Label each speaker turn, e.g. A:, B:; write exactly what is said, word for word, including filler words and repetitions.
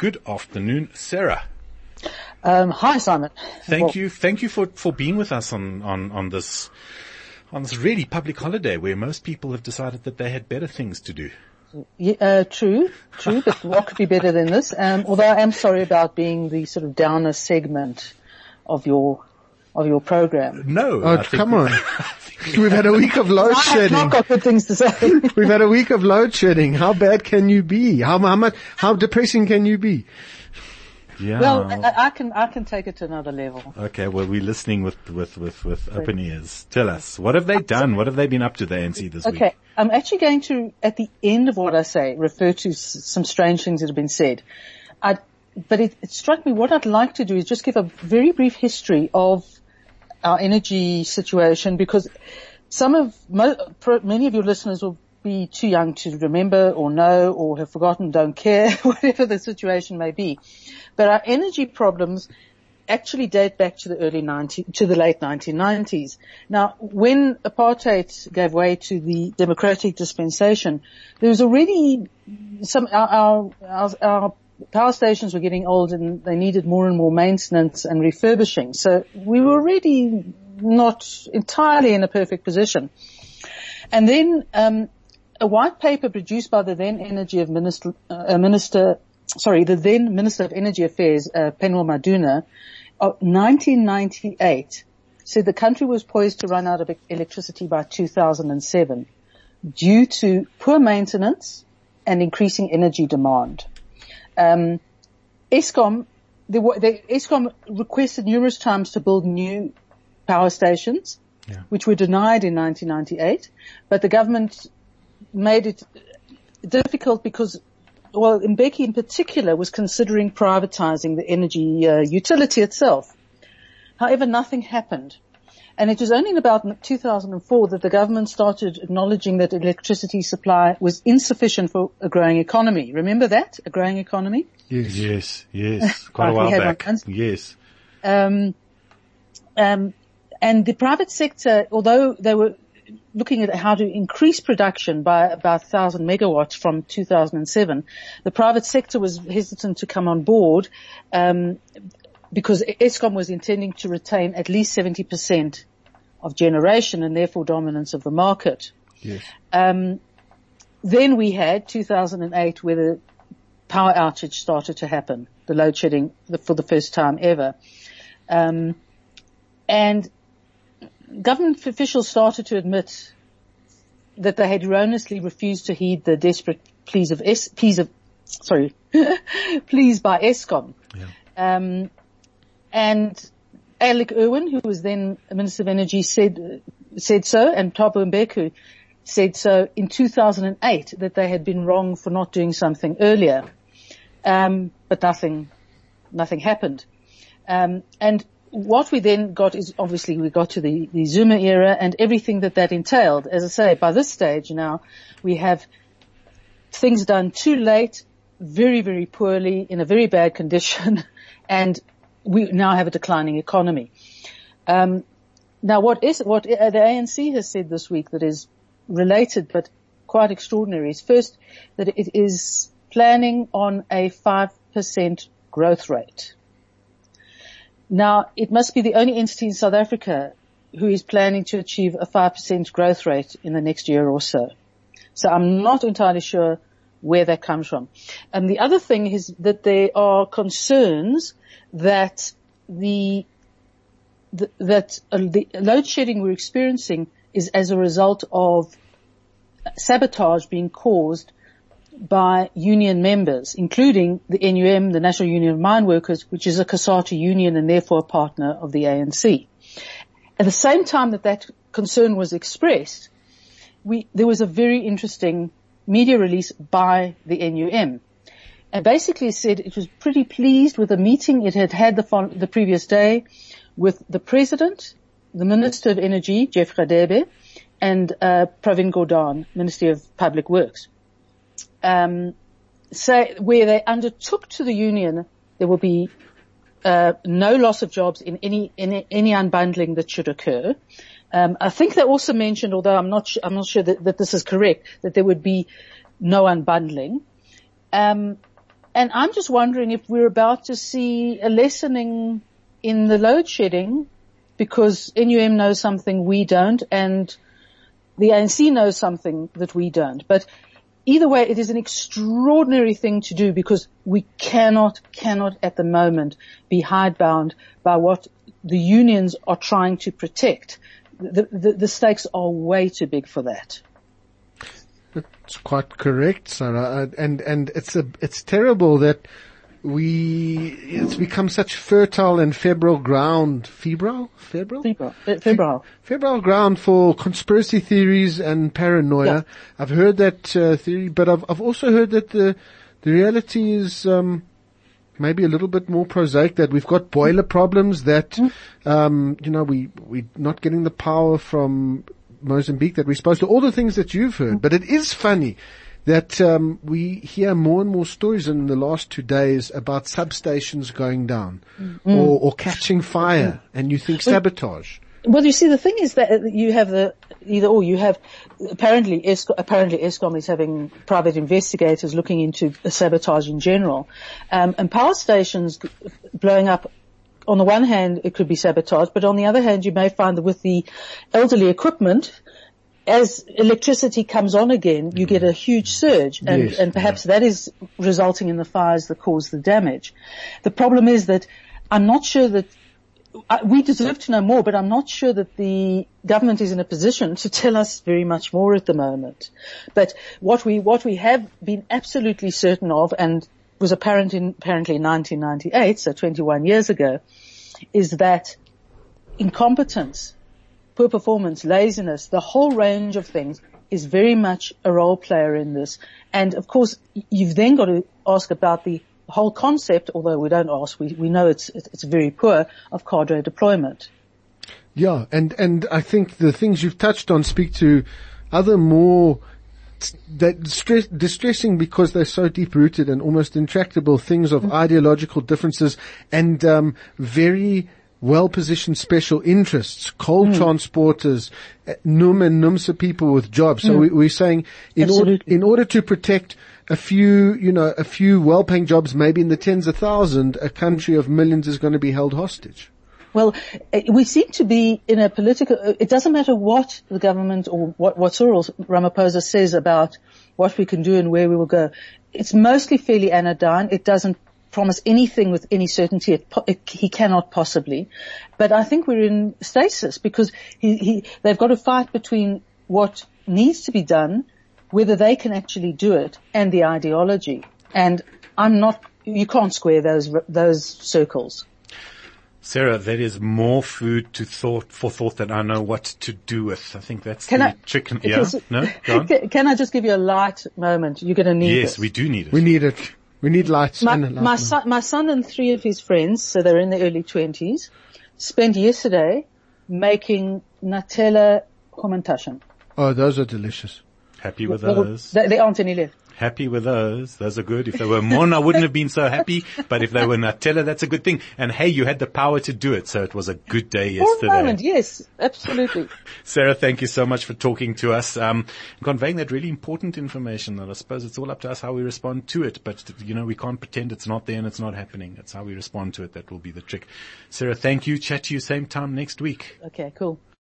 A: good afternoon, Sarah.
B: Um, hi, Simon.
A: Thank
B: well,
A: you, thank you for, for being with us on, on, on this, on this really public holiday where most people have decided that they had better things to do.
B: Yeah, uh, true, true, but what could be better than this? Um, although I am sorry about being the sort of downer segment of your, of your program.
A: No.
C: Oh, come on. We've had a week of load shedding.
B: I've not got good things to say.
C: We've had a week of load shedding. How bad can you be? How, how much, how depressing can you be?
A: Yeah.
B: Well, I, I can, I can take it to another level.
A: Okay, well, we're listening with, with, with, with open ears. Tell us, what have they done? What have they been up to, the A N C, this
B: okay.
A: week?
B: Okay, I'm actually going to, at the end of what I say, refer to s- some strange things that have been said. I, but it, it struck me, what I'd like to do is just give a very brief history of our energy situation, because some of, mo- many of your listeners will be too young to remember or know or have forgotten, don't care, whatever the situation may be. But our energy problems actually date back to the early nineteen, to the late nineteen nineties. Now, when apartheid gave way to the democratic dispensation, there was already some, our, our, our, our power stations were getting old and they needed more and more maintenance and refurbishing. So we were already not entirely in a perfect position. And then, um, a white paper produced by the then Energy of Minister, uh, Minister, sorry, the then Minister of Energy Affairs, uh, Penwell Maduna, of nineteen ninety-eight, said the country was poised to run out of electricity by two thousand seven due to poor maintenance and increasing energy demand. Um, Eskom, the, the, Eskom requested numerous times to build new power stations, yeah. which were denied in nineteen ninety-eight, but the government made it difficult because, well, Mbeki in particular was considering privatizing the energy uh, utility itself. However, nothing happened. And it was only in about two thousand four that the government started acknowledging that electricity supply was insufficient for a growing economy. Remember that? A growing economy?
A: Yes, yes, yes. Quite a while back. Yes.
B: Um, um, and the private sector, although they were looking at how to increase production by about one thousand megawatts from two thousand seven, the private sector was hesitant to come on board, um, because Eskom was intending to retain at least seventy percent of generation and therefore dominance of the market.
C: Yes.
B: Um, then we had two thousand eight where the power outage started to happen, the load shedding for the first time ever. Um, and government officials started to admit that they had erroneously refused to heed the desperate pleas of es- pleas of sorry pleas by Eskom.
A: Yeah.
B: Um, and Alec Irwin, who was then Minister of Energy, said said so, and Thabo Mbeku said so in two thousand eight that they had been wrong for not doing something earlier. Um, but nothing nothing happened. Um, and what we then got is, obviously we got to the, the Zuma era and everything that that entailed. As I say, by this stage now, we have things done too late, very, very poorly, in a very bad condition, and we now have a declining economy. Um, now what is, what the A N C has said this week that is related but quite extraordinary is first that it is planning on a five percent growth rate. Now, it must be the only entity in South Africa who is planning to achieve a five percent growth rate in the next year or so. So I'm not entirely sure where that comes from. And the other thing is that there are concerns that the, the that uh, the load shedding we're experiencing is as a result of sabotage being caused by union members, including the N U M, the National Union of Mine Workers, which is a COSATU union and therefore a partner of the A N C. At the same time that that concern was expressed, we, there was a very interesting media release by the N U M. And basically said it was pretty pleased with the meeting it had had the, the previous day with the President, the Minister of Energy, Jeff Radebe, and uh, Pravin Gordhan, Ministry of Public Works. Um, say where they undertook to the union there will be uh, no loss of jobs in any any, any unbundling that should occur. Um, I think they also mentioned, although I'm not, I'm not sure that, that this is correct, that there would be no unbundling. Um, and I'm just wondering if we're about to see a lessening in the load shedding, because N U M knows something we don't, and the A N C knows something that we don't. But either way, it is an extraordinary thing to do, because we cannot, cannot at the moment be hidebound by what the unions are trying to protect. The, the, the stakes are way too big for that.
C: It's quite correct, Sarah. And, and it's a, it's terrible that we, it's become such fertile and febrile ground, febrile? Febrile?
B: Febrile. Febrile.
C: Febrile ground for conspiracy theories and paranoia.
B: Yeah.
C: I've heard that uh, theory, but I've, I've also heard that the, the reality is, um, maybe a little bit more prosaic, that we've got boiler problems, that, um, you know, we, we're not getting the power from Mozambique that we're supposed to, all the things that you've heard. But it is funny that um, we hear more and more stories in the last two days about substations going down mm. or, or catching fire, mm. and you think sabotage.
B: Well, you see, the thing is that you have the either or. You have apparently Eskom, apparently Eskom is having private investigators looking into sabotage in general, um, and power stations blowing up. On the one hand, it could be sabotage, but on the other hand, you may find that with the elderly equipment, as electricity comes on again, you get a huge surge, and, yes, and perhaps yeah. that is resulting in the fires that cause the damage. The problem is that I'm not sure that uh, we deserve to know more, but I'm not sure that the government is in a position to tell us very much more at the moment. But what we what we have been absolutely certain of, and was apparent in apparently in nineteen ninety-eight, so twenty-one years ago, is that incompetence, poor performance, laziness, the whole range of things is very much a role player in this. And of course, you've then got to ask about the whole concept, although we don't ask, we, we know it's, it's very poor, of cadre deployment.
C: Yeah, and, and I think the things you've touched on speak to other more that distress, distressing because they're so deep-rooted and almost intractable things of mm-hmm. ideological differences and um, very well-positioned special interests, coal mm. transporters, N U M and NUMSA people with jobs. So mm. we, we're saying in order, in order to protect a few, you know, a few well-paying jobs, maybe in the tens of thousands, a country of millions is going to be held hostage.
B: Well, we seem to be in a political, it doesn't matter what the government or what, what Cyril Ramaphosa says about what we can do and where we will go. It's mostly fairly anodyne. It doesn't promise anything with any certainty. It, it, he cannot possibly. But I think we're in stasis because he, he, they've got to fight between what needs to be done, whether they can actually do it, and the ideology. And I'm not, you can't square those, those circles.
A: Sarah, that is more food to thought for thought than I know what to do with. I think that's
B: can
A: the
B: I,
A: chicken. Yeah, no, go on.
B: Can I just give you a light moment? You're going to need
A: Yes,
B: this.
A: we do need it.
C: We need it. We need lights.
B: My,
C: and a light
B: my son, my son and three of his friends, so they're in their early twenties, spent yesterday making Nutella Kommentation.
C: Oh, those are delicious.
A: Happy with those?
B: There, there aren't any left.
A: Happy with those. Those are good. If they were Mon, I wouldn't have been so happy. But if they were Nutella, that's a good thing. And hey, you had the power to do it. So it was a good day yesterday.
B: For a moment, yes, absolutely.
A: Sarah, thank you so much for talking to us, um, conveying that really important information that I suppose it's all up to us how we respond to it. But, you know, we can't pretend it's not there and it's not happening. It's how we respond to it that will be the trick. Sarah, thank you. Chat to you same time next week.
B: Okay, cool.